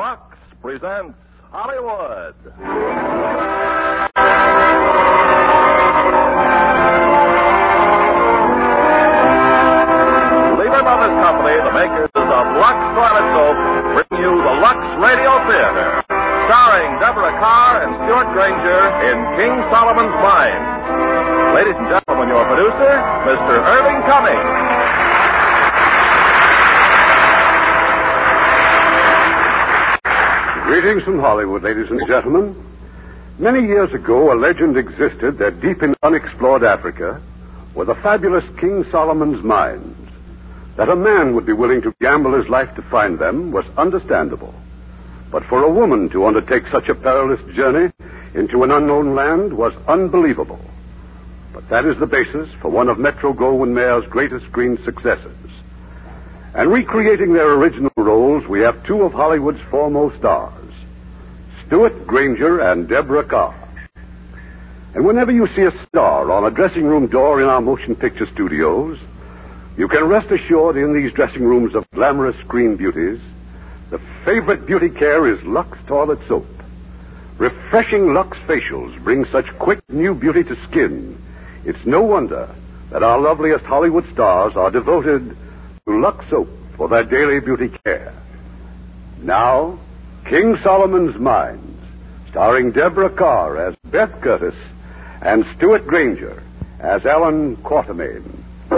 Lux presents Hollywood. Lever Brothers Company, the makers of Lux Toilet Soap, bring you the Lux Radio Theater, starring Deborah Carr and Stuart Granger in King Solomon's Mines. Ladies and gentlemen, your producer, Mr. Irving Cummings. Greetings from Hollywood, ladies and gentlemen. Many years ago, a legend existed that deep in unexplored Africa were the fabulous King Solomon's mines. That a man would be willing to gamble his life to find them was understandable. But for a woman to undertake such a perilous journey into an unknown land was unbelievable. But that is the basis for one of Metro-Goldwyn-Mayer's greatest screen successes. And recreating their original roles, we have two of Hollywood's foremost stars, Stuart Granger and Deborah Carr. And whenever you see a star on a dressing room door in our motion picture studios, you can rest assured in these dressing rooms of glamorous screen beauties, the favorite beauty care is Lux Toilet Soap. Refreshing Lux facials bring such quick new beauty to skin. It's no wonder that our loveliest Hollywood stars are devoted to Lux Soap for their daily beauty care. Now, King Solomon's Mines, starring Deborah Carr as Beth Curtis and Stuart Granger as Alan Quatermain.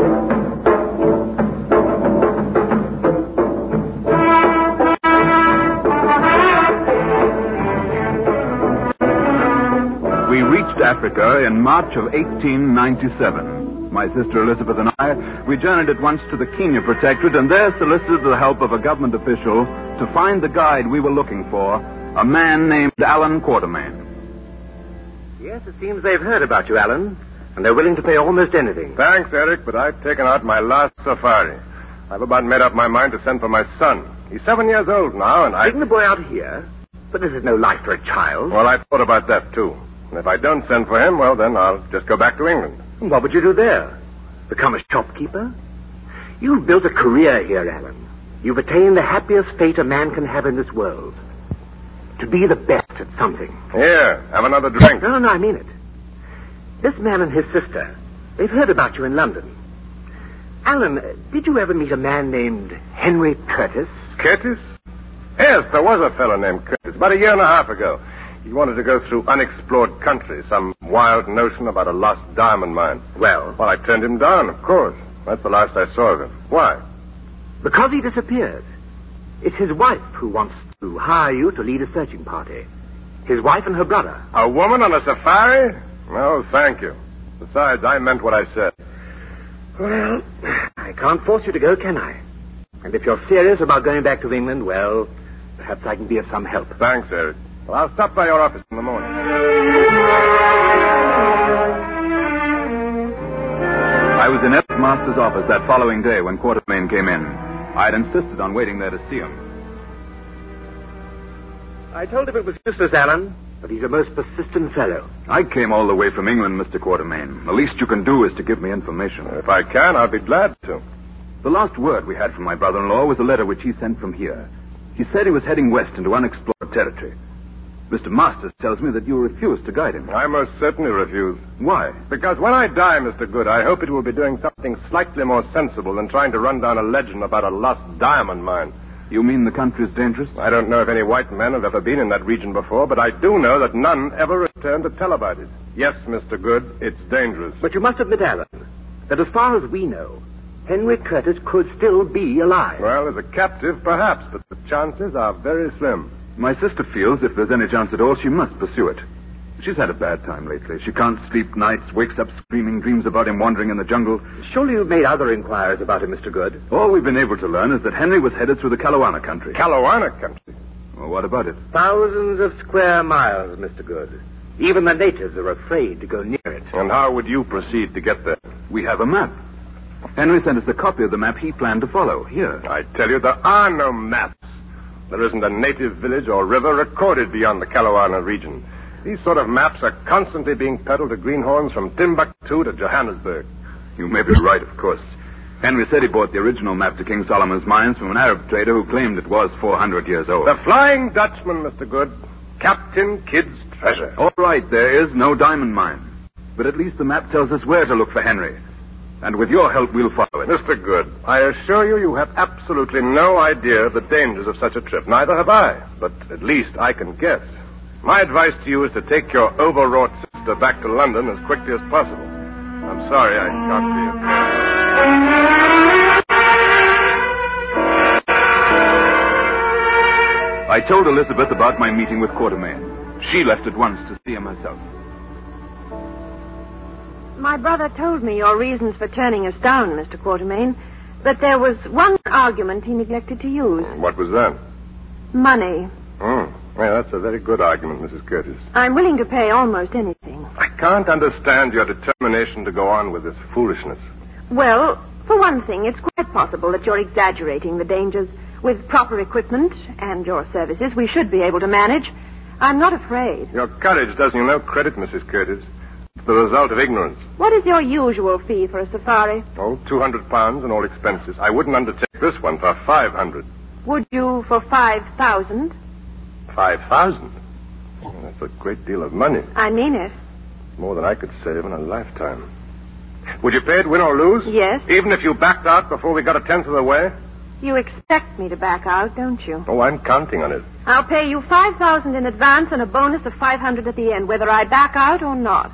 We reached Africa in March of 1897. My sister Elizabeth and I, we journeyed at once to the Kenya Protectorate and there solicited the help of a government official to find the guide we were looking for, a man named Alan Quatermain. Yes, it seems they've heard about you, Alan, and they're willing to pay almost anything. Thanks, Eric, but I've taken out my last safari. I've about made up my mind to send for my son. He's 7 years old now, and Taking the boy out here? But this is no life for a child. Well, I thought about that, too. And if I don't send for him, well, then I'll just go back to England. What would you do there? Become a shopkeeper? You've built a career here, Alan. You've attained the happiest fate a man can have in this world. To be the best at something. Here, have another drink. No, I mean it. This man and his sister, they've heard about you in London. Alan, did you ever meet a man named Henry Curtis? Curtis? Yes, there was a fellow named Curtis, about a year and a half ago. He wanted to go through unexplored country, some wild notion about a lost diamond mine. Well, I turned him down, of course. That's the last I saw of him. Why? because he disappeared. It's his wife who wants to hire you to lead a searching party. His wife and her brother. A woman on a safari? No, thank you. Besides, I meant what I said. Well, I can't force you to go, can I? And if you're serious about going back to England, well, perhaps I can be of some help. Thanks, Eric. Well, I'll stop by your office in the morning. I was in F. Master's office that following day when Quatermain came in. I had insisted on waiting there to see him. I told him it was useless, Alan, but he's a most persistent fellow. I came all the way from England, Mr. Quatermain. The least you can do is to give me information. If I can, I'll be glad to. The last word we had from my brother-in-law was a letter which he sent from here. He said he was heading west into unexplored territory. Mr. Masters tells me that you refused to guide him. I most certainly refuse. Why? Because when I die, Mr. Good, I hope it will be doing something slightly more sensible than trying to run down a legend about a lost diamond mine. You mean the country's dangerous? I don't know if any white men have ever been in that region before, but I do know that none ever returned to tell about it. Yes, Mr. Good, it's dangerous. But you must admit, Alan, that as far as we know, Henry Curtis could still be alive. Well, as a captive, perhaps, but the chances are very slim. My sister feels if there's any chance at all, she must pursue it. She's had a bad time lately. She can't sleep nights, wakes up screaming, dreams about him wandering in the jungle. Surely you've made other inquiries about him, Mr. Good. All we've been able to learn is that Henry was headed through the Kalawana country. Kalawana country? Well, what about it? Thousands of square miles, Mr. Good. Even the natives are afraid to go near it. And how would you proceed to get there? We have a map. Henry sent us a copy of the map he planned to follow. Here. I tell you, there are no maps. There isn't a native village or river recorded beyond the Kalawana region. These sort of maps are constantly being peddled to greenhorns from Timbuktu to Johannesburg. You may be right, of course. Henry said he bought the original map to King Solomon's mines from an Arab trader who claimed it was 400 years old. The Flying Dutchman, Mr. Good. Captain Kidd's treasure. All right, there is no diamond mine. But at least the map tells us where to look for Henry. And with your help, we'll follow it. Mr. Good, I assure you, you have absolutely no idea of the dangers of such a trip. Neither have I. But at least I can guess. My advice to you is to take your overwrought sister back to London as quickly as possible. I'm sorry I can't be of I told Elizabeth about my meeting with Quatermain. She left at once to see him herself. My brother told me your reasons for turning us down, Mr. Quatermain, but there was one argument he neglected to use. What was that? Money. Well, that's a very good argument, Mrs. Curtis. I'm willing to pay almost anything. I can't understand your determination to go on with this foolishness. Well, for one thing, it's quite possible that you're exaggerating the dangers. With proper equipment and your services, we should be able to manage. I'm not afraid. Your courage does you no credit, Mrs. Curtis. It's the result of ignorance. What is your usual fee for a safari? Oh, £200 and all expenses. I wouldn't undertake this one for 500. Would you for 5,000? 5,000? That's a great deal of money. I mean it. More than I could save in a lifetime. Would you pay it, win or lose? Yes. Even if you backed out before we got a tenth of the way? You expect me to back out, don't you? Oh, I'm counting on it. I'll pay you 5,000 in advance and a bonus of 500 at the end, whether I back out or not.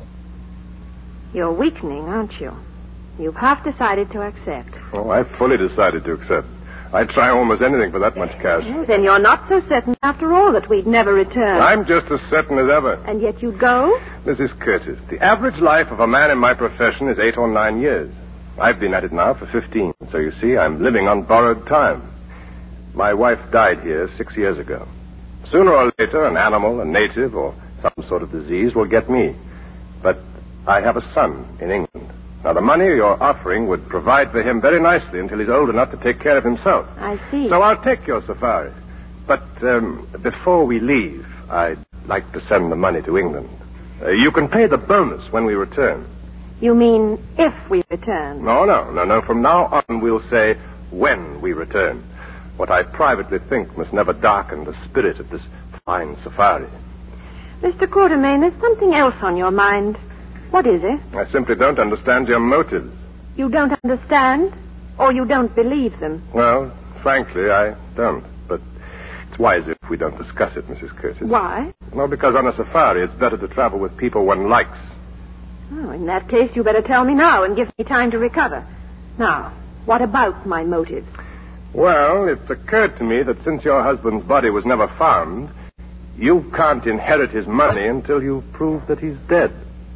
You're weakening, aren't you? You've half decided to accept. Oh, I've fully decided to accept. I'd try almost anything for that much cash. Well, then you're not so certain, after all, that we'd never return. I'm just as certain as ever. And yet you'd go? Mrs. Curtis, the average life of a man in my profession is 8 or 9 years. I've been at it now for 15, so you see, I'm living on borrowed time. My wife died here 6 years ago. Sooner or later, an animal, a native, or some sort of disease will get me. But I have a son in England. Now, the money you're offering would provide for him very nicely until he's old enough to take care of himself. I see. So I'll take your safari. But before we leave, I'd like to send the money to England. You can pay the bonus when we return. You mean if we return? No. From now on, we'll say when we return. What I privately think must never darken the spirit of this fine safari. Mr. Quatermain, there's something else on your mind. What is it? I simply don't understand your motives. You don't understand? Or you don't believe them? Well, frankly, I don't. But it's wiser if we don't discuss it, Mrs. Curtis. Why? Well, because on a safari, it's better to travel with people one likes. Oh, in that case, you better tell me now and give me time to recover. Now, what about my motives? Well, it's occurred to me that since your husband's body was never found, you can't inherit his money until you've proved that he's dead.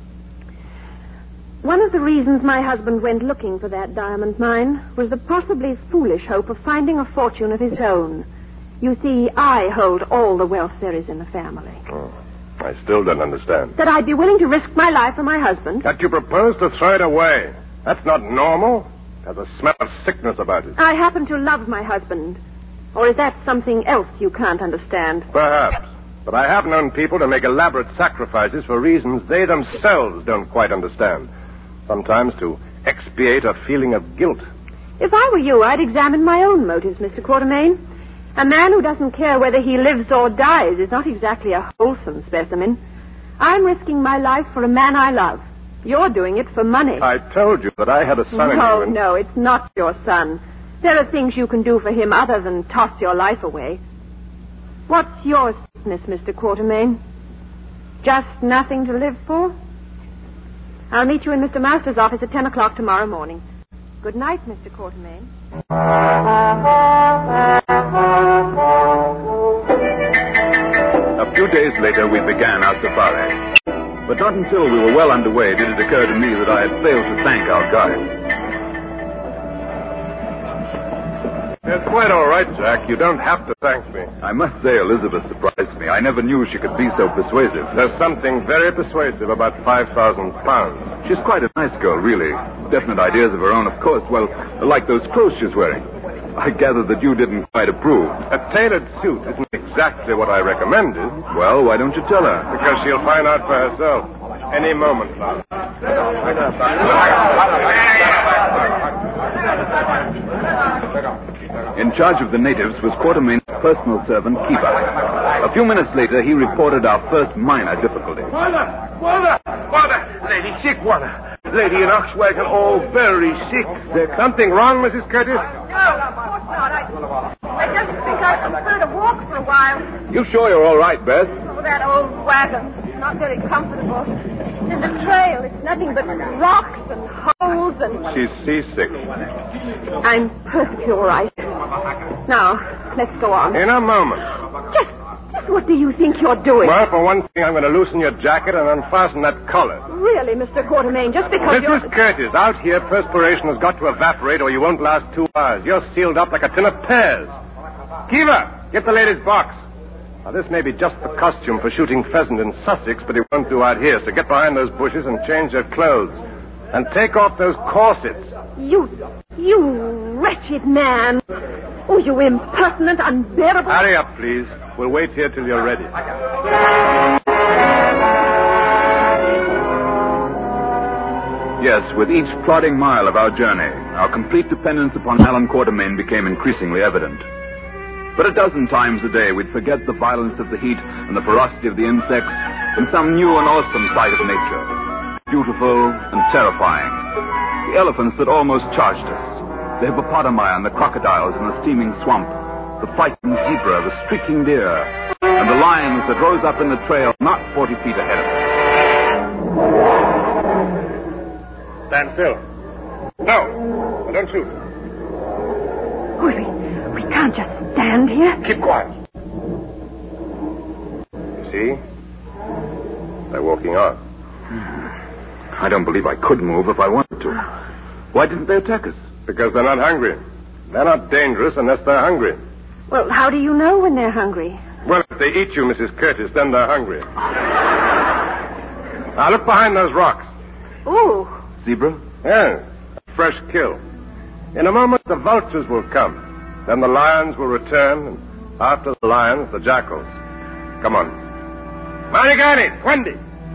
One of the reasons my husband went looking for that diamond mine was the possibly foolish hope of finding a fortune of his own. You see, I hold all the wealth there is in the family. Oh, I still don't understand. That I'd be willing to risk my life for my husband. That you propose to throw it away. That's not normal. There's a smell of sickness about it. I happen to love my husband. Or is that something else you can't understand? Perhaps. But I have known people to make elaborate sacrifices for reasons they themselves don't quite understand. Sometimes to expiate a feeling of guilt. If I were you, I'd examine my own motives, Mr. Quatermain. A man who doesn't care whether he lives or dies is not exactly a wholesome specimen. I'm risking my life for a man I love. You're doing it for money. I told you that I had a son in England. No, it's not your son. There are things you can do for him other than toss your life away. What's your sickness, Mr. Quatermain? Just nothing to live for? I'll meet you in Mr. Master's office at 10 o'clock tomorrow morning. Good night, Mr. Quatermain. A few days later, we began our safari. But not until we were well underway did it occur to me that I had failed to thank our guide. It's quite all right, Jack. You don't have to thank me. I must say Elizabeth surprised me. I never knew she could be so persuasive. There's something very persuasive about £5,000. She's quite a nice girl, really. Definite ideas of her own, of course. Well, like those clothes she's wearing. I gather that you didn't quite approve. A tailored suit isn't exactly what I recommended. Well, why don't you tell her? Because she'll find out for herself. Any moment now. In charge of the natives was Quatermain's personal servant, Kiva. A few minutes later, he reported our first minor difficulty. Water! Lady sick, water. Lady and Oxwagon all very sick. There's something wrong, Mrs. Curtis? No, of course not. I just think I'd prefer to walk for a while. You sure you're all right, Beth? Oh, that old wagon. It's not very comfortable. And the trail, it's nothing but rocks and holes and... She's seasick. I'm perfectly all right. Now, let's go on. In a moment. Just what do you think you're doing? Well, for one thing, I'm going to loosen your jacket and unfasten that collar. Really, Mr. Quatermain, just because you're... Mrs. Curtis, out here, perspiration has got to evaporate or you won't last 2 hours. You're sealed up like a tin of pears. Kiva, get the lady's box. Now, this may be just the costume for shooting pheasant in Sussex, but it won't do out here, so get behind those bushes and change your clothes. And take off those corsets. You wretched man. Oh, you impertinent, unbearable... Hurry up, please. We'll wait here till you're ready. Yes, with each plodding mile of our journey, our complete dependence upon Alan Quatermain became increasingly evident. But a dozen times a day, we'd forget the violence of the heat and the ferocity of the insects in some new and awesome sight of nature. Beautiful and terrifying. The elephants that almost charged us. The hippopotami and the crocodiles in the steaming swamp. The frightened zebra, the streaking deer. And the lions that rose up in the trail not 40 feet ahead of us. Stand still. No, don't shoot. We can't just stand here. Keep quiet. You see? They're walking on. I don't believe I could move if I wanted to. Why didn't they attack us? Because they're not hungry. They're not dangerous unless they're hungry. Well, how do you know when they're hungry? Well, if they eat you, Mrs. Curtis, then they're hungry. Now, look behind those rocks. Ooh. Zebra? Yes, a fresh kill. In a moment, the vultures will come. Then the lions will return, and after the lions, the jackals. Come on. Marigani, Wendy.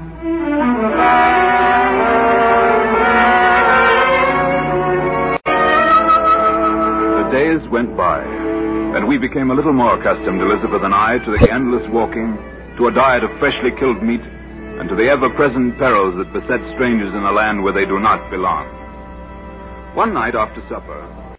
The days went by, and we became a little more accustomed, Elizabeth and I, to the endless walking, to a diet of freshly killed meat, and to the ever-present perils that beset strangers in a land where they do not belong. One night after supper...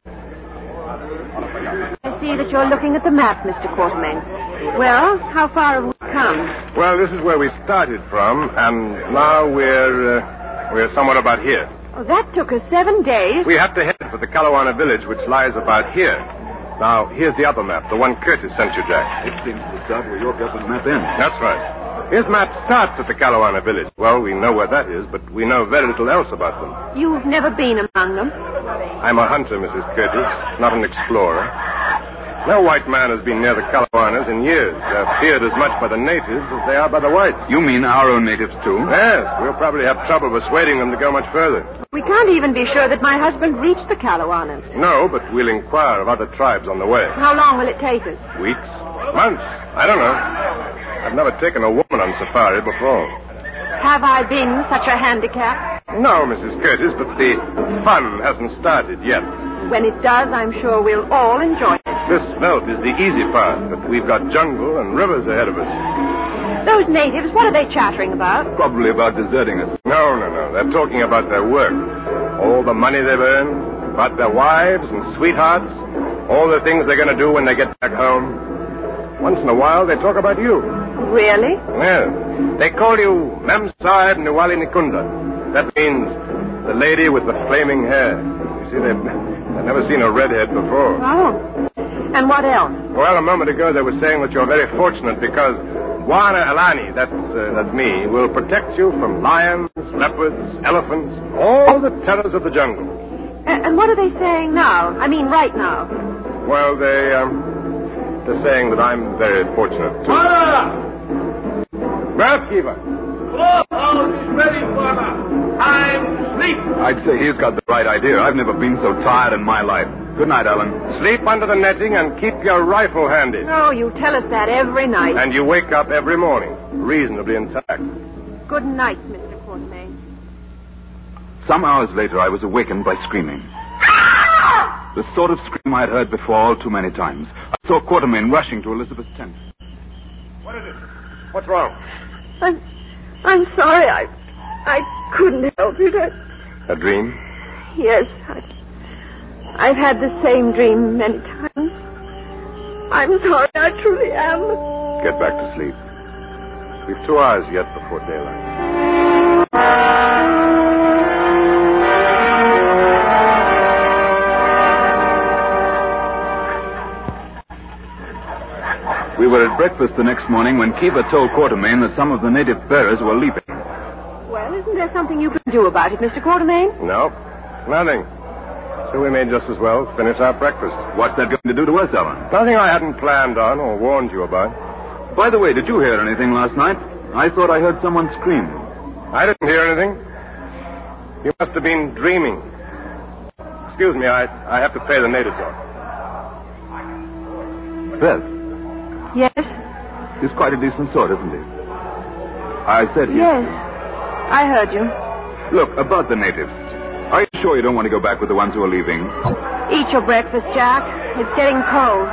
I see that you're looking at the map, Mr. Quatermain. Well, how far have we come? Well, this is where we started from, and now we're somewhat about here. Oh, that took us 7 days. We have to head for the Kalawana village, which lies about here. Now, here's the other map, the one Curtis sent you, Jack. It seems to start where your government map ends. That's right. His map starts at the Kalawana village. Well, we know where that is, but we know very little else about them. You've never been among them? I'm a hunter, Mrs. Curtis, not an explorer. No white man has been near the Kalawanas in years. They're feared as much by the natives as they are by the whites. You mean our own natives, too? Yes, we'll probably have trouble persuading them to go much further. We can't even be sure that my husband reached the Kalawanas. No, but we'll inquire of other tribes on the way. How long will it take us? Weeks? Months? I don't know. I've never taken a woman on safari before. Have I been such a handicap? No, Mrs. Curtis, but the fun hasn't started yet. When it does, I'm sure we'll all enjoy it. This veldt is the easy part, but we've got jungle and rivers ahead of us. Those natives, what are they chattering about? Probably about deserting us. No. They're talking about their work. All the money they've earned, about their wives and sweethearts, all the things they're going to do when they get back home. Once in a while, they talk about you. Really? Yes. They call you Mem Sahib Nuwali Nikunda. That means the lady with the flaming hair. You see, they've never seen a redhead before. Oh. And what else? Well, a moment ago they were saying that you're very fortunate because Wana Alani, that's me, will protect you from lions, leopards, elephants, all the terrors of the jungle. And what are they saying now? I mean, right now. Well, they're saying that I'm very fortunate, too. Well, Kiva. Ready, Father. Time to sleep. I'd say he's got the right idea. I've never been so tired in my life. Good night, Alan. Sleep under the netting and keep your rifle handy. Oh, you tell us that every night. And you wake up every morning, reasonably intact. Good night, Mr. Quatermain. Some hours later, I was awakened by screaming. The sort of scream I had heard before all too many times. I saw Quatermain rushing to Elizabeth's tent. What is it? What's wrong? I'm sorry. I couldn't help it. A dream? Yes. I've had the same dream many times. I'm sorry. I truly am. Get back to sleep. We've 2 hours yet before daylight. We were at breakfast the next morning when Kiva told Quatermain that some of the native bearers were leaving. Well, isn't there something you can do about it, Mr. Quatermain? No, nothing. So we may just as well finish our breakfast. What's that going to do to us, Alan? Nothing I hadn't planned on or warned you about. By the way, did you hear anything last night? I thought I heard someone scream. I didn't hear anything. You must have been dreaming. Excuse me, I have to pay the natives off. Beth, Yes? he's quite a decent sort, isn't he? I said he... Yes. I heard you. Look, about the natives. Are you sure you don't want to go back with the ones who are leaving? Eat your breakfast, Jack. It's getting cold.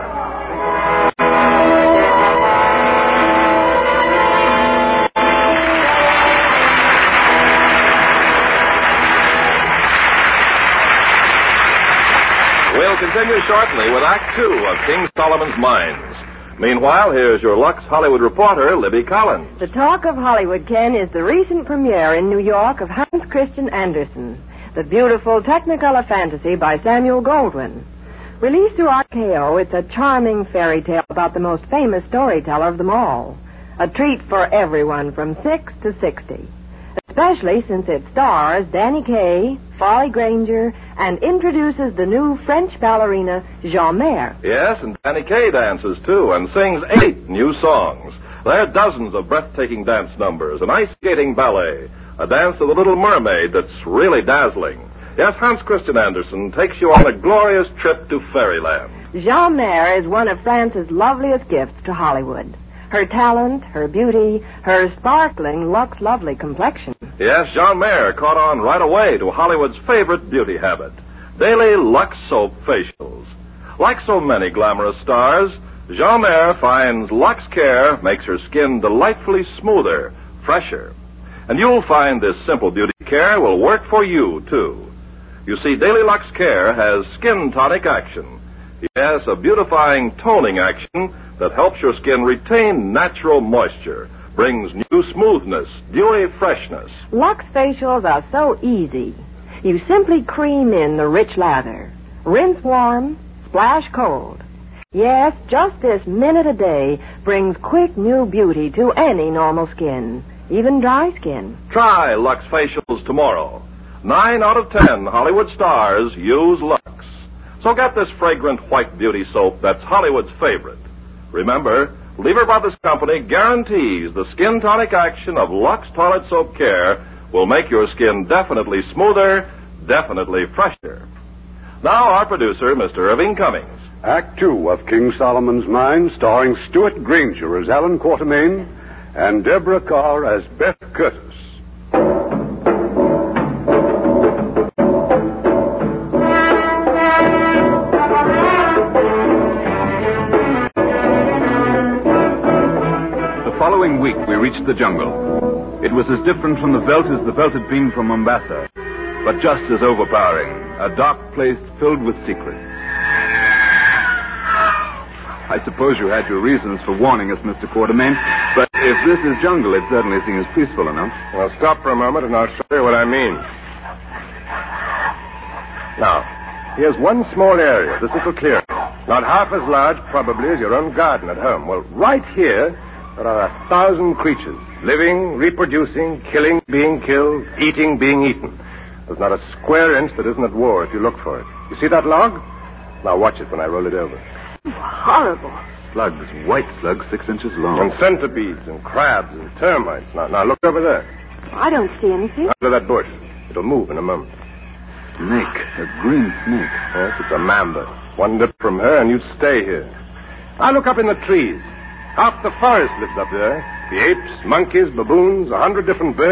We'll continue shortly with Act 2 of King Solomon's Mines. Meanwhile, here's your Lux Hollywood reporter, Libby Collins. The talk of Hollywood, Ken, is the recent premiere in New York of Hans Christian Andersen, the beautiful Technicolor fantasy by Samuel Goldwyn. Released through RKO, it's a charming fairy tale about the most famous storyteller of them all. A treat for everyone from 6 to 60. Especially since it stars Danny Kaye, Folly Granger, and introduces the new French ballerina, Jean Mayer. Yes, and Danny Kaye dances, too, and sings 8 new songs. There are dozens of breathtaking dance numbers, an ice-skating ballet, a dance of the Little Mermaid that's really dazzling. Yes, Hans Christian Andersen takes you on a glorious trip to fairyland. Jean Mayer is one of France's loveliest gifts to Hollywood. Her talent, her beauty, her sparkling Lux Lovely complexion. Yes, Jean Mayer caught on right away to Hollywood's favorite beauty habit, daily Lux Soap facials. Like so many glamorous stars, Jean Mayer finds Lux Care makes her skin delightfully smoother, fresher. And you'll find this simple beauty care will work for you, too. You see, Daily Lux Care has skin tonic action. Yes, a beautifying toning action that helps your skin retain natural moisture, brings new smoothness, dewy freshness. Lux facials are so easy. You simply cream in the rich lather, rinse warm, splash cold. Yes, just this minute a day brings quick new beauty to any normal skin, even dry skin. Try Lux Facials tomorrow. 9 out of 10 Hollywood stars use Lux. So get this fragrant white beauty soap that's Hollywood's favorite. Remember, Lever Brothers Company guarantees the skin tonic action of Lux Toilet Soap Care will make your skin definitely smoother, definitely fresher. Now our producer, Mr. Irving Cummings. Act 2 of King Solomon's Mines, starring Stuart Granger as Alan Quatermain and Deborah Carr as Beth Curtis. The following week, we reached the jungle. It was as different from the veldt as the veldt had been from Mombasa, but just as overpowering, a dark place filled with secrets. I suppose you had your reasons for warning us, Mr. Quatermain, but if this is jungle, it certainly seems peaceful enough. Well, stop for a moment and I'll show you what I mean. Now, here's one small area, this little clearing. Not half as large, probably, as your own garden at home. Well, right here, there are 1,000 creatures, living, reproducing, killing, being killed, eating, being eaten. There's not a square inch that isn't at war if you look for it. You see that log? Now watch it when I roll it over. Horrible. Slugs, white slugs, 6 inches long. And centipedes and crabs and termites. Now look over there. I don't see anything. Under that bush. It'll move in a moment. Snake, a green snake. Yes, it's a mamba. One nip from her and you'd stay here. Now look up in the trees. Half the forest lives up there. The apes, monkeys, baboons, 100 different birds.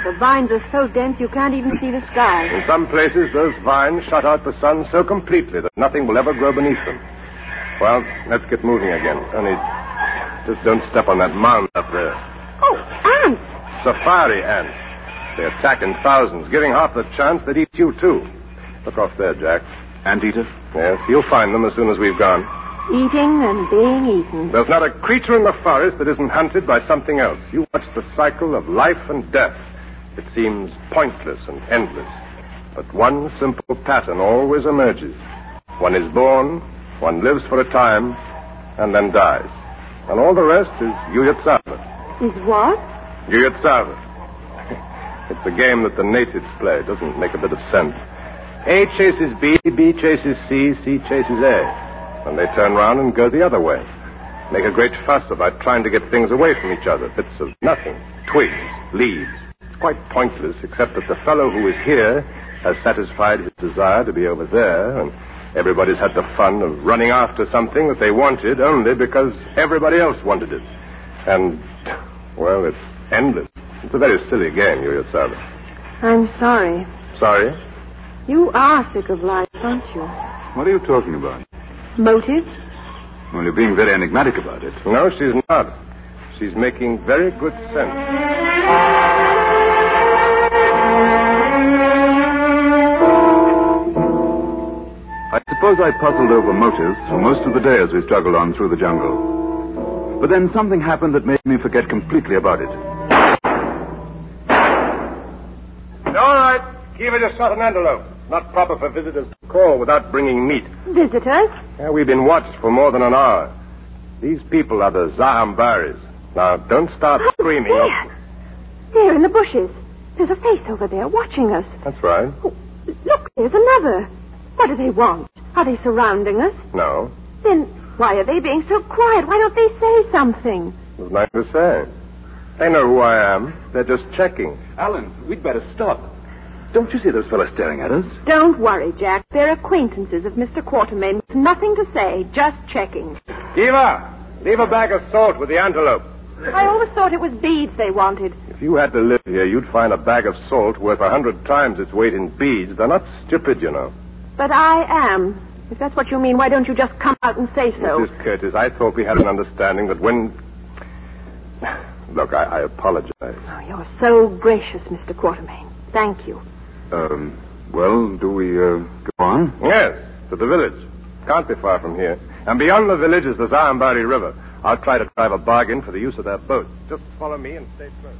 The vines are so dense you can't even see the sky. In some places, those vines shut out the sun so completely that nothing will ever grow beneath them. Well, let's get moving again. Only just don't step on that mound up there. Oh, ants! Safari ants. They attack in thousands, giving half the chance they'd eat you, too. Look off there, Jack. Anteater? Yes, you'll find them as soon as we've gone. Eating and being eaten. There's not a creature in the forest that isn't hunted by something else. You watch the cycle of life and death. It seems pointless and endless. But one simple pattern always emerges. One is born, one lives for a time, and then dies. And all the rest is Uyutsawa. Is what? Uyutsawa. It's a game that the natives play. It doesn't make a bit of sense. A chases B, B chases C, C chases A. And they turn round and go the other way. Make a great fuss about trying to get things away from each other. Bits of nothing. Twigs, leaves. It's quite pointless, except that the fellow who is here has satisfied his desire to be over there, and everybody's had the fun of running after something that they wanted only because everybody else wanted it. And, well, it's endless. It's a very silly game, Uyutsawa. I'm sorry. Sorry? You are sick of life, aren't you? What are you talking about? Motives? Well, you're being very enigmatic about it. No, she's not. She's making very good sense. I suppose I puzzled over motives for most of the day as we struggled on through the jungle. But then something happened that made me forget completely about it. All right. Kiva just shot an antelope. Not proper for visitors to call without bringing meat. Visitors? Yeah, we've been watched for more than an hour. These people are the Zahambaris. Now, don't start screaming. There in the bushes. There's a face over there watching us. That's right. Oh, look, there's another. What do they want? Are they surrounding us? No. Then why are they being so quiet? Why don't they say something? There's nothing to say. They know who I am. They're just checking. Alan, we'd better stop. Don't you see those fellows staring at us? Don't worry, Jack. They're acquaintances of Mr. Quartermain with nothing to say, just checking. Kiva, leave a bag of salt with the antelope. I always thought it was beads they wanted. If you had to live here, you'd find a bag of salt worth 100 times its weight in beads. They're not stupid, you know. But I am. If that's what you mean, why don't you just come out and say so? Mrs. Curtis, I thought we had an understanding that when... Look, I apologize. Oh, you're so gracious, Mr. Quartermain. Thank you. Well, do we, go on? Yes, to the village. Can't be far from here. And beyond the village is the Zahambari River. I'll try to drive a bargain for the use of their boat. Just follow me and stay close.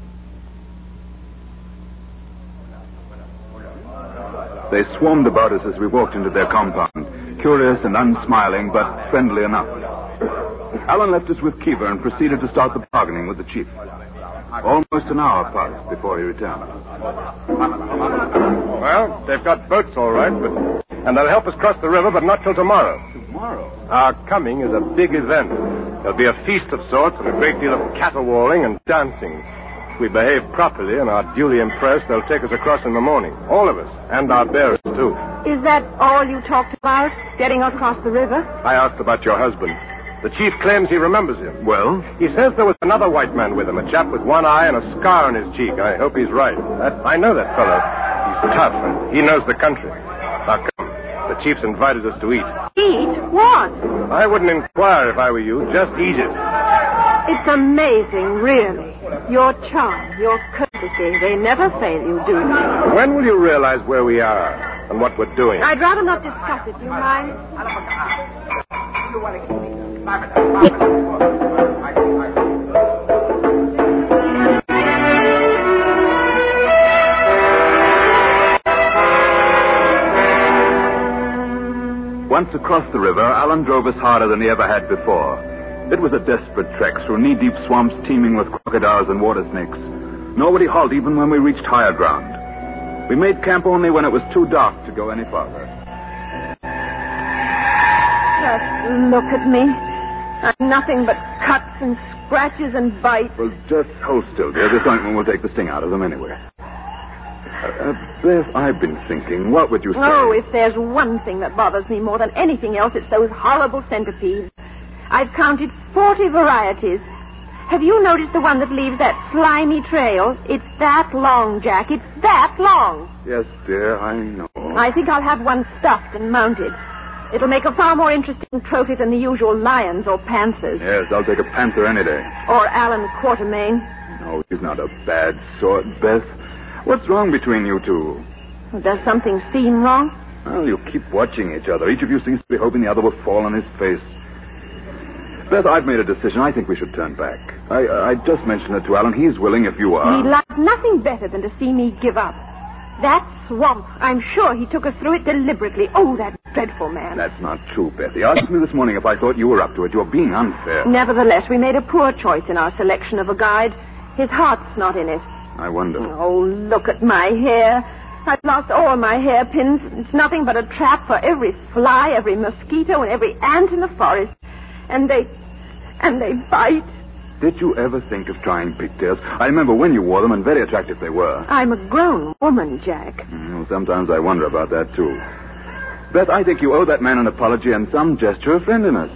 They swarmed about us as we walked into their compound, curious and unsmiling, but friendly enough. Alan left us with Kiva and proceeded to start the bargaining with the chief. Almost an hour passed before he returned. Well, they've got boats all right, and they'll help us cross the river, but not till tomorrow. Tomorrow? Our coming is a big event. There'll be a feast of sorts and a great deal of caterwauling and dancing. If we behave properly and are duly impressed, they'll take us across in the morning. All of us, and our bearers, too. Is that all you talked about? Getting across the river? I asked about your husband. The chief claims he remembers him. Well? He says there was another white man with him, a chap with one eye and a scar on his cheek. I hope he's right. I know that fellow. He's tough, and he knows the country. Now, come. The chief's invited us to eat. Eat? What? I wouldn't inquire if I were you. Just eat it. It's amazing, really. Your charm, your courtesy, they never fail you, do they? When will you realize where we are and what we're doing? I'd rather not discuss it, do you mind? Once across the river, Alan drove us harder than he ever had before. It was a desperate trek through knee-deep swamps teeming with crocodiles and water snakes. Nor would he halt even when we reached higher ground. We made camp only when it was too dark to go any farther. Just look at me. I'm nothing but cuts and scratches and bites. Well, just hold still, dear. This ointment will take the sting out of them anyway. Beth, I've been thinking, what would you say? Oh, if there's one thing that bothers me more than anything else, it's those horrible centipedes. I've counted 40 varieties. Have you noticed the one that leaves that slimy trail? It's that long, Jack. It's that long. Yes, dear, I know. I think I'll have one stuffed and mounted. It'll make a far more interesting trophy than the usual lions or panthers. Yes, I'll take a panther any day. Or Alan Quatermain. No, he's not a bad sort, Beth. What's wrong between you two? Does something seem wrong? Well, you keep watching each other. Each of you seems to be hoping the other will fall on his face. Beth, I've made a decision. I think we should turn back. I just mentioned it to Alan. He's willing if you are. He'd like nothing better than to see me give up. That swamp, I'm sure he took us through it deliberately. Oh, that dreadful man. That's not true, Beth. He asked me this morning if I thought you were up to it. You're being unfair. Nevertheless, we made a poor choice in our selection of a guide. His heart's not in it. I wonder. Oh, look at my hair. I've lost all my hairpins. It's nothing but a trap for every fly, every mosquito, and every ant in the forest. And they bite. Did you ever think of trying pigtails? I remember when you wore them, and very attractive they were. I'm a grown woman, Jack. Well, sometimes I wonder about that, too. Beth, I think you owe that man an apology and some gesture of friendliness.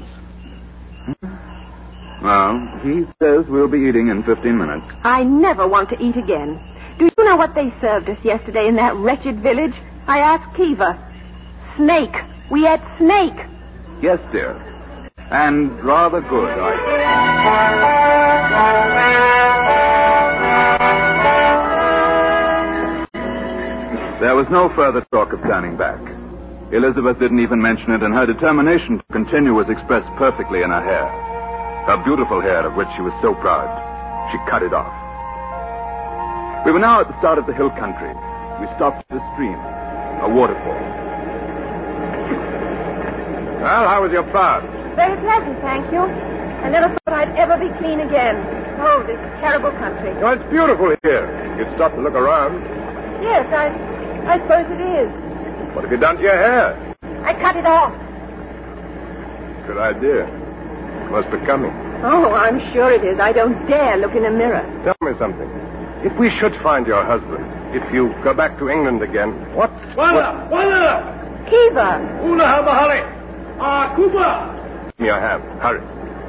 Well, he says we'll be eating in 15 minutes. I never want to eat again. Do you know what they served us yesterday in that wretched village? I asked Kiva. Snake. We ate snake. Yes, dear. And rather good, There was no further talk of turning back. Elizabeth didn't even mention it, and her determination to continue was expressed perfectly in her hair. Her beautiful hair, of which she was so proud. She cut it off. We were now at the start of the hill country. We stopped at a stream, a waterfall. Well, how was your bath? Very pleasant, thank you. I never thought I'd ever be clean again. Oh, this terrible country. Well, it's beautiful here. You'd stop to look around. Yes, I suppose it is. What have you done to your hair? I cut it off. Good idea. Most becoming. Oh, I'm sure it is. I don't dare look in a mirror. Tell me something. If we should find your husband, if you go back to England again, what? Walla! Kiva! Una Habahale! Kuba! Give me your hand. Hurry.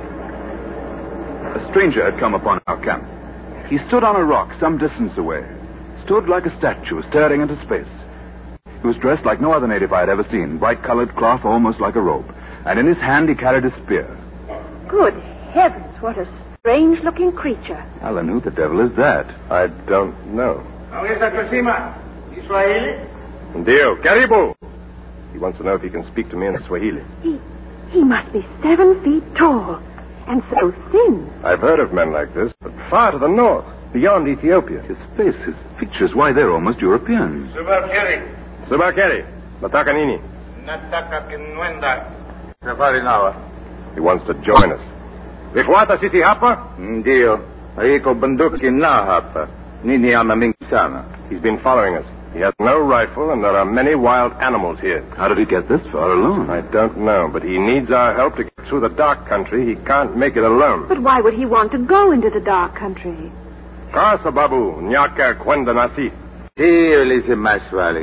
A stranger had come upon our camp. He stood on a rock some distance away. Stood like a statue, staring into space. He was dressed like no other native I had ever seen. Bright-colored cloth, almost like a robe. And in his hand he carried a spear. Good heavens, what a strange-looking creature. Alan, who the devil is that? I don't know. Swahili? Ndio, Karibu. He wants to know if he can speak to me in Swahili. He must be 7 feet tall and so thin. I've heard of men like this, but far to the north, beyond Ethiopia. His face, his features, why, they're almost European. Subakeri. Nataka nini? Nataka kinwenda. Safari nawa. He wants to join us. Vikwata sisi hapa? Ndio. Haiko bunduki na hapa. Nini ama mingi sana. He's been following us. He has no rifle, and there are many wild animals here. How did he get this far alone? I don't know, but he needs our help to get through the dark country. He can't make it alone. But why would he want to go into the dark country? Kasa babu, nyaka kwenda nasi. Here is a Maswali.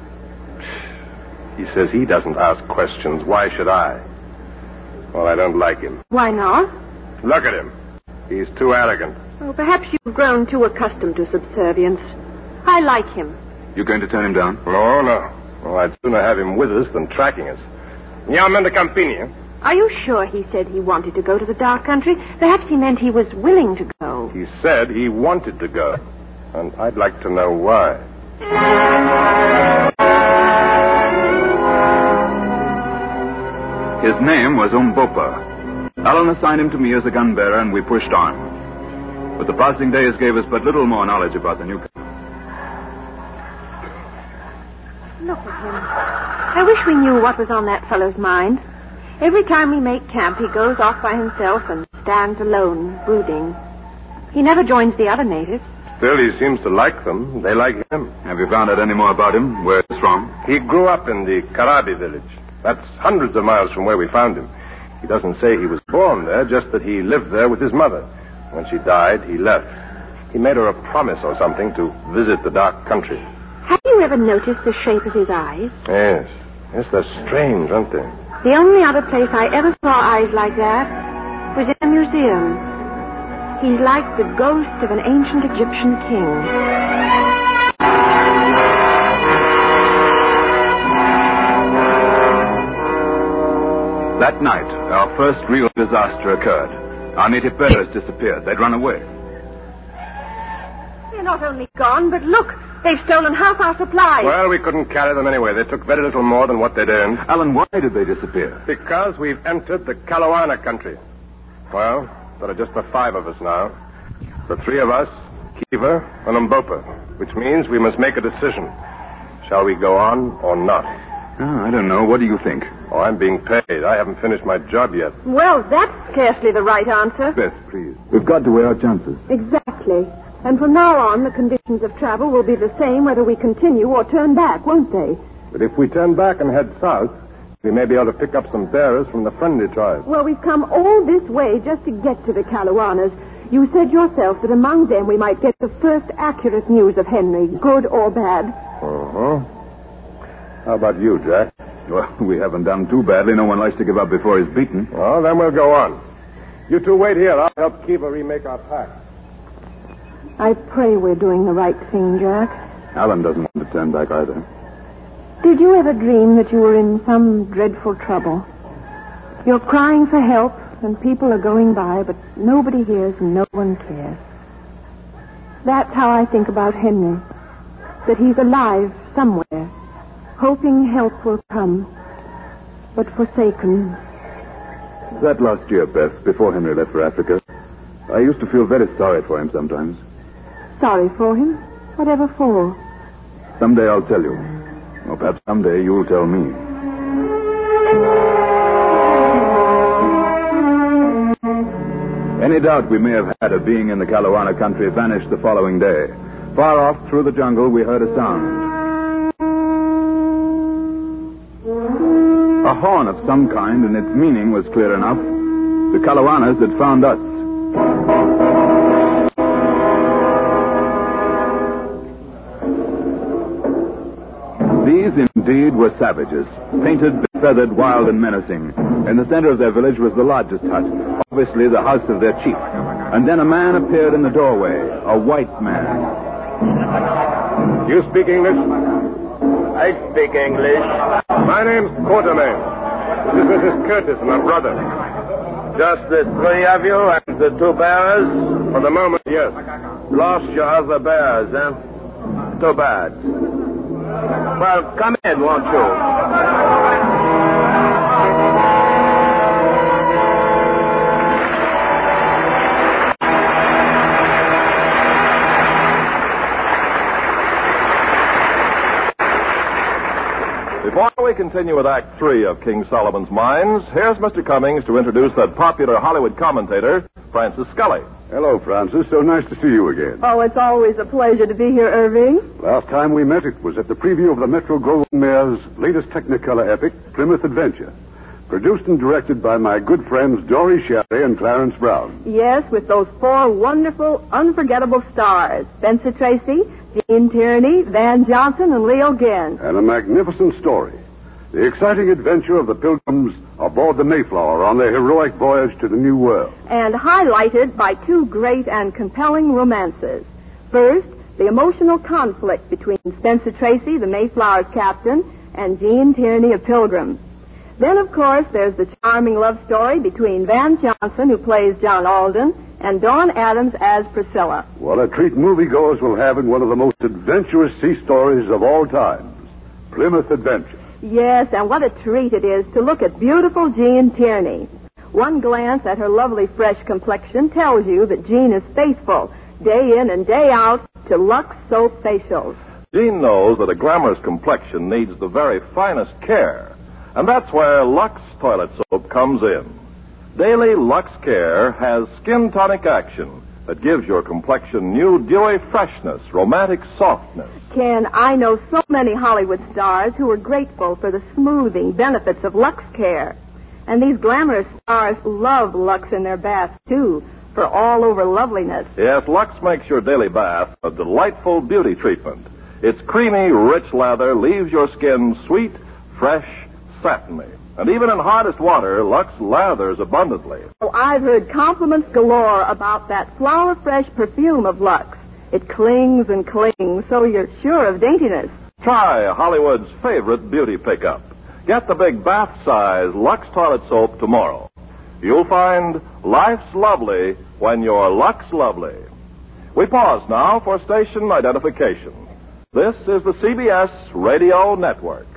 He says he doesn't ask questions. Why should I? Well, I don't like him. Why not? Look at him. He's too arrogant. Oh, perhaps you've grown too accustomed to subservience. I like him. You going to turn him down? No. Well, I'd sooner have him with us than tracking us. Nyamenda Campini. Are you sure he said he wanted to go to the dark country? Perhaps he meant he was willing to go. He said he wanted to go. And I'd like to know why. His name was Umbopa. Alan assigned him to me as a gun bearer, and we pushed on. But the passing days gave us but little more knowledge about the newcomer. Look at him. I wish we knew what was on that fellow's mind. Every time we make camp, he goes off by himself and stands alone, brooding. He never joins the other natives. Still, he seems to like them. They like him. Have you found out any more about him? Where he's from? He grew up in the Karabi village. That's hundreds of miles from where we found him. He doesn't say he was born there, just that he lived there with his mother. When she died, he left. He made her a promise or something to visit the dark country. Have you ever noticed the shape of his eyes? Yes. Yes, they're strange, aren't they? The only other place I ever saw eyes like that was in a museum. He's like the ghost of an ancient Egyptian king. That night, our first real disaster occurred. Our native bearers disappeared. They'd run away. They're not only gone, but look, they've stolen half our supplies. Well, we couldn't carry them anyway. They took very little more than what they'd earned. Alan, why did they disappear? Because we've entered the Kalawana country. Well, there are just the 5 of us now. The 3 of us, Kiva, and Mbopa, which means we must make a decision. Shall we go on or not? Oh, I don't know. What do you think? Oh, I'm being paid. I haven't finished my job yet. Well, that's scarcely the right answer. Beth, please. We've got to weigh our chances. Exactly. And from now on, the conditions of travel will be the same whether we continue or turn back, won't they? But if we turn back and head south, we may be able to pick up some bearers from the friendly tribe. Well, we've come all this way just to get to the Kalawanas. You said yourself that among them we might get the first accurate news of Henry, good or bad. Uh-huh. How about you, Jack? Well, we haven't done too badly. No one likes to give up before he's beaten. Well, then we'll go on. You two wait here. I'll help Kiva remake our pack. I pray we're doing the right thing, Jack. Alan doesn't want to turn back either. Did you ever dream that you were in some dreadful trouble? You're crying for help, and people are going by, but nobody hears and no one cares. That's how I think about Henry. That he's alive somewhere, hoping help will come, but forsaken. That last year, Beth, before Henry left for Africa, I used to feel very sorry for him sometimes. Sorry for him? Whatever for? Someday I'll tell you. Or perhaps someday you'll tell me. Any doubt we may have had of being in the Kalawana country vanished the following day. Far off through the jungle, we heard a sound. A horn of some kind, and its meaning was clear enough. The Kalawanas had found us. These, indeed, were savages, painted, feathered, wild, and menacing. In the center of their village was the largest hut, obviously the house of their chief. And then a man appeared in the doorway, a white man. You speak English? I speak English. My name's Quatermain. This is Mrs. Curtis and her brother. Just the 3 of you and the 2 bearers? For the moment, yes. Lost your other bearers, eh? Too bad. Well, come in, won't you? Before we continue with Act 3 of King Solomon's Mines, here's Mr. Cummings to introduce that popular Hollywood commentator, Francis Scully. Hello, Francis. So nice to see you again. Oh, it's always a pleasure to be here, Irving. Last time we met, it was at the preview of the Metro-Goldwyn-Mayer's latest Technicolor epic, Plymouth Adventure, produced and directed by my good friends Dory Sherry and Clarence Brown. Yes, with those 4 wonderful, unforgettable stars. Spencer Tracy, Gene Tierney, Van Johnson, and Leo Ginn. And a magnificent story. The exciting adventure of the Pilgrims aboard the Mayflower on their heroic voyage to the New World. And highlighted by 2 great and compelling romances. First, the emotional conflict between Spencer Tracy, the Mayflower's captain, and Gene Tierney of Pilgrim. Then, of course, there's the charming love story between Van Johnson, who plays John Alden, and Dawn Adams as Priscilla. What a treat moviegoers will have in one of the most adventurous sea stories of all times, Plymouth Adventure. Yes, and what a treat it is to look at beautiful Gene Tierney. One glance at her lovely fresh complexion tells you that Gene is faithful, day in and day out, to Lux Soap Facials. Gene knows that a glamorous complexion needs the very finest care, and that's where Lux Toilet Soap comes in. Daily Lux Care has skin tonic action that gives your complexion new dewy freshness, romantic softness. Ken, I know so many Hollywood stars who are grateful for the smoothing benefits of Lux Care. And these glamorous stars love Lux in their baths, too, for all-over loveliness. Yes, Lux makes your daily bath a delightful beauty treatment. Its creamy, rich lather leaves your skin sweet, fresh, satiny. And even in hardest water, Lux lathers abundantly. Oh, I've heard compliments galore about that flower-fresh perfume of Lux. It clings and clings, so you're sure of daintiness. Try Hollywood's favorite beauty pickup. Get the big bath-size Lux toilet soap tomorrow. You'll find life's lovely when you're Lux lovely. We pause now for station identification. This is the CBS Radio Network.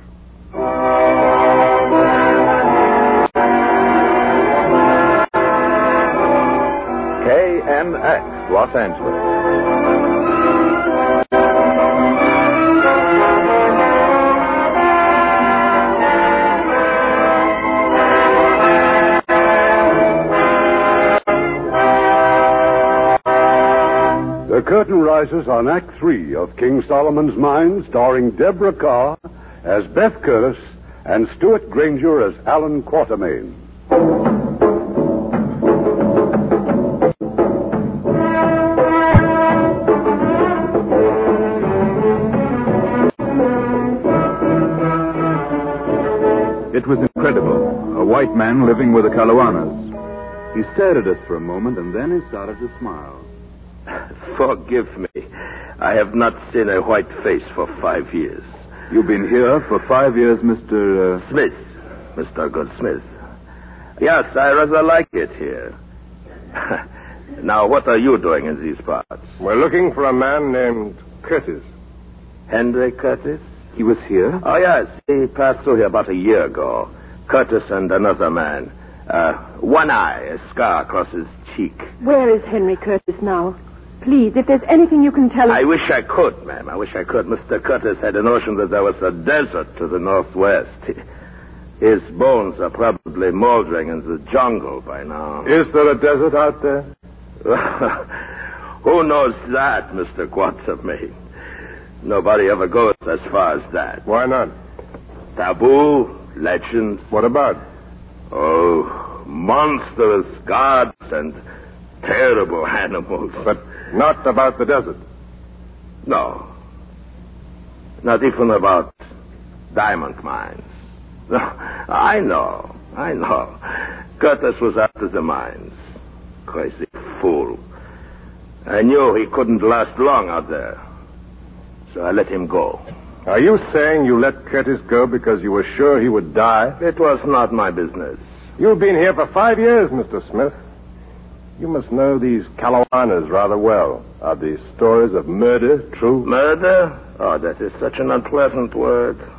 KNX, Los Angeles. The curtain rises on Act 3 of King Solomon's Mines, starring Deborah Carr as Beth Curtis and Stuart Granger as Alan Quatermain. It was incredible. A white man living with the Caluanas. He stared at us for a moment, and then he started to smile. Forgive me. I have not seen a white face for 5 years. You've been here for 5 years, Mr. Smith. Mr. Goldsmith. Yes, I rather like it here. Now, what are you doing in these parts? We're looking for a man named Curtis. Henry Curtis? He was here? Oh, yes. He passed through here about a year ago. Curtis and another man. One eye, a scar across his cheek. Where is Henry Curtis now? Please, if there's anything you can tell us. I wish I could, ma'am. I wish I could. Mr. Curtis had a notion that there was a desert to the northwest. His bones are probably moldering in the jungle by now. Is there a desert out there? Who knows that, Mr. Quatermain? Nobody ever goes as far as that. Why not? Taboo, legends. What about? Oh, monstrous gods and terrible animals. But not about the desert. No. Not even about diamond mines. No, I know. Curtis was after the mines. Crazy fool. I knew he couldn't last long out there. So I let him go. Are you saying you let Curtis go because you were sure he would die? It was not my business. You've been here for 5 years, Mr. Smith. You must know these Caluanas rather well. Are these stories of murder true? Murder? Oh, that is such an unpleasant word.